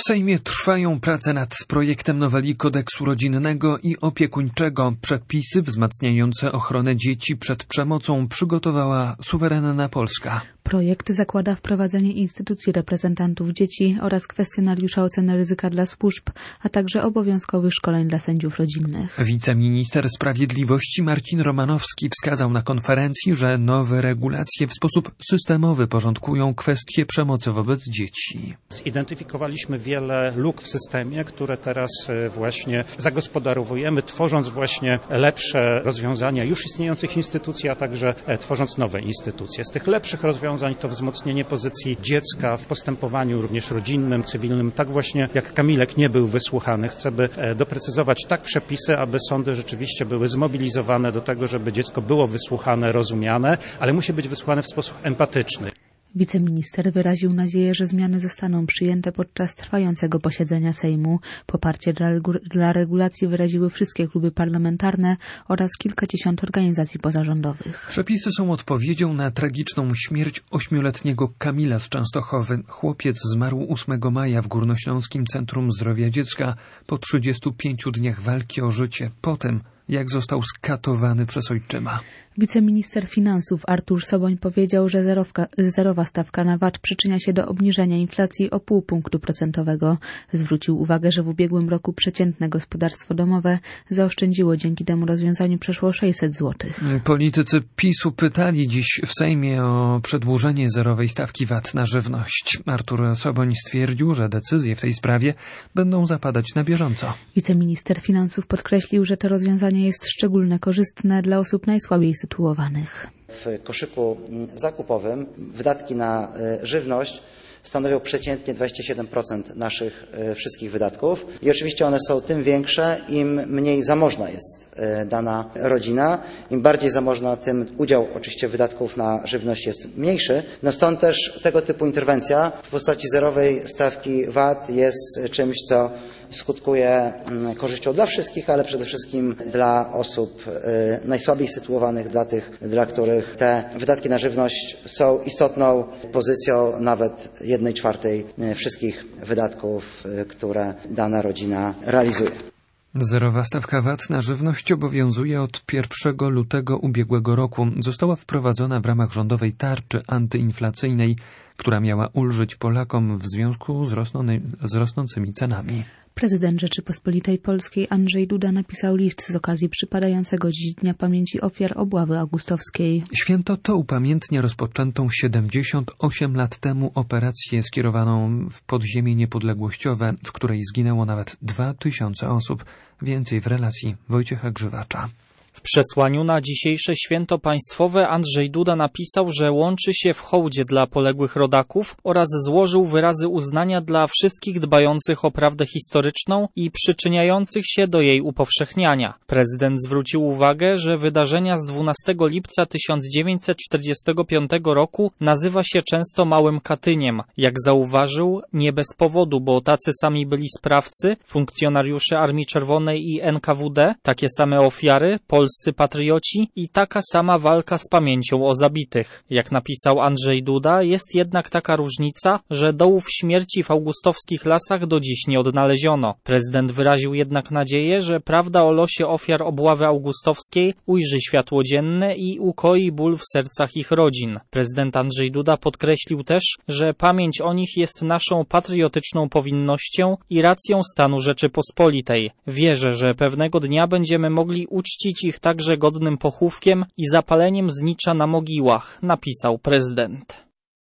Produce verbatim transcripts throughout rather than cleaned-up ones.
W Sejmie trwają prace nad projektem noweli kodeksu rodzinnego i opiekuńczego. Przepisy wzmacniające ochronę dzieci przed przemocą przygotowała suwerenna Polska. Projekt zakłada wprowadzenie instytucji reprezentantów dzieci oraz kwestionariusza oceny ryzyka dla służb, a także obowiązkowych szkoleń dla sędziów rodzinnych. Wiceminister Sprawiedliwości Marcin Romanowski wskazał na konferencji, że nowe regulacje w sposób systemowy porządkują kwestie przemocy wobec dzieci. Zidentyfikowaliśmy wiele luk w systemie, które teraz właśnie zagospodarowujemy, tworząc właśnie lepsze rozwiązania już istniejących instytucji, a także tworząc nowe instytucje. Z tych lepszych rozwiązań to wzmocnienie pozycji dziecka w postępowaniu również rodzinnym, cywilnym. Tak właśnie jak Kamilek nie był wysłuchany. Chcemy doprecyzować tak przepisy, aby sądy rzeczywiście były zmobilizowane do tego, żeby dziecko było wysłuchane, rozumiane, ale musi być wysłuchane w sposób empatyczny. Wiceminister wyraził nadzieję, że zmiany zostaną przyjęte podczas trwającego posiedzenia Sejmu. Poparcie dla, regu- dla regulacji wyraziły wszystkie kluby parlamentarne oraz kilkadziesiąt organizacji pozarządowych. Przepisy są odpowiedzią na tragiczną śmierć ośmioletniego Kamila z Częstochowy. Chłopiec zmarł ósmego maja w Górnośląskim Centrum Zdrowia Dziecka po trzydziestu pięciu dniach walki o życie, po tym jak został skatowany przez ojczyma. Wiceminister finansów Artur Soboń powiedział, że zerowka, zerowa stawka na V A T przyczynia się do obniżenia inflacji o pół punktu procentowego. Zwrócił uwagę, że w ubiegłym roku przeciętne gospodarstwo domowe zaoszczędziło dzięki temu rozwiązaniu przeszło sześćset złotych. Politycy PiS-u pytali dziś w Sejmie o przedłużenie zerowej stawki V A T na żywność. Artur Soboń stwierdził, że decyzje w tej sprawie będą zapadać na bieżąco. Wiceminister finansów podkreślił, że to rozwiązanie jest szczególnie korzystne dla osób najsłabiej sytuowanych. W koszyku zakupowym wydatki na żywność stanowią przeciętnie dwadzieścia siedem procent naszych wszystkich wydatków i oczywiście one są tym większe, im mniej zamożna jest dana rodzina. Im bardziej zamożna, tym udział oczywiście wydatków na żywność jest mniejszy. No stąd też tego typu interwencja w postaci zerowej stawki V A T jest czymś, co skutkuje korzyścią dla wszystkich, ale przede wszystkim dla osób najsłabiej sytuowanych, dla tych, dla których te wydatki na żywność są istotną pozycją nawet jednej czwartej wszystkich wydatków, które dana rodzina realizuje. Zerowa stawka V A T na żywność obowiązuje od pierwszego lutego ubiegłego roku. Została wprowadzona w ramach rządowej tarczy antyinflacyjnej, która miała ulżyć Polakom w związku z, rosnący, z rosnącymi cenami. Prezydent Rzeczypospolitej Polskiej Andrzej Duda napisał list z okazji przypadającego dziś Dnia Pamięci Ofiar Obławy Augustowskiej. Święto to upamiętnia rozpoczętą siedemdziesiąt osiem lat temu operację skierowaną w podziemie niepodległościowe, w której zginęło nawet dwa tysiące osób. Więcej w relacji Wojciecha Grzywacza. W przesłaniu na dzisiejsze święto państwowe Andrzej Duda napisał, że łączy się w hołdzie dla poległych rodaków oraz złożył wyrazy uznania dla wszystkich dbających o prawdę historyczną i przyczyniających się do jej upowszechniania. Prezydent zwrócił uwagę, że wydarzenia z dwunastego lipca tysiąc dziewięćset czterdziestego piątego roku nazywa się często Małym Katyniem. Jak zauważył, nie bez powodu, bo tacy sami byli sprawcy, funkcjonariusze Armii Czerwonej i N K W D, takie same ofiary, polscy patrioci i taka sama walka z pamięcią o zabitych. Jak napisał Andrzej Duda, jest jednak taka różnica, że dołów śmierci w augustowskich lasach do dziś nie odnaleziono. Prezydent wyraził jednak nadzieję, że prawda o losie ofiar obławy augustowskiej ujrzy światło dzienne i ukoi ból w sercach ich rodzin. Prezydent Andrzej Duda podkreślił też, że pamięć o nich jest naszą patriotyczną powinnością i racją stanu Rzeczypospolitej. Wierzę, że pewnego dnia będziemy mogli uczcić ich także godnym pochówkiem i zapaleniem znicza na mogiłach, napisał prezydent.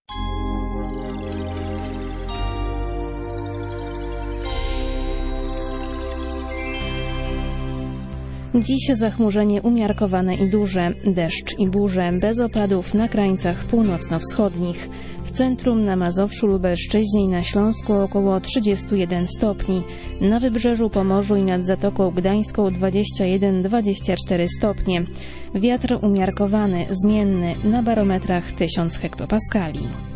Dziś zachmurzenie umiarkowane i duże, deszcz i burze, bez opadów na krańcach północno-wschodnich. W centrum, na Mazowszu, Lubelszczyźnie i na Śląsku około trzydzieści jeden stopni. Na wybrzeżu, Pomorzu i nad Zatoką Gdańską dwadzieścia jeden do dwudziestu czterech stopnie. Wiatr umiarkowany, zmienny, na barometrach tysiąc hektopaskali.